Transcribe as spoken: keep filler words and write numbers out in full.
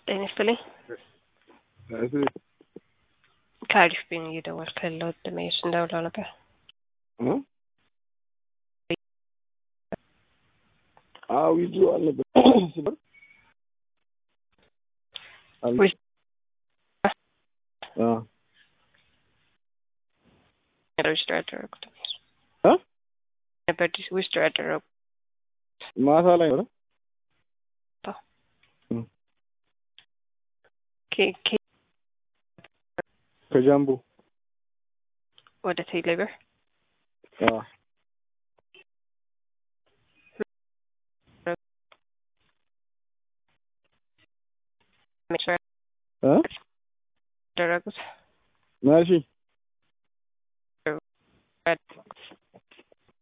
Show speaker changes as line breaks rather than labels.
ጤና ይስጥልኝ።
እሺ
ከአሪፍ ቤት እየደወልኩ ያለሁት ድሜሽ እንደውለው ነበር።
እ አዎ ይዙ አለበት ሲበር
ወይ
አ
ሬጅስተር አደረኩት
እ
በዲስ ሬጅስተር አደረኩ
ማታ ላይ ነው
ኬ ኬ
ከጃምቦ
ወደ ቴሌብር
አ እ
ደረጉት
ማሺ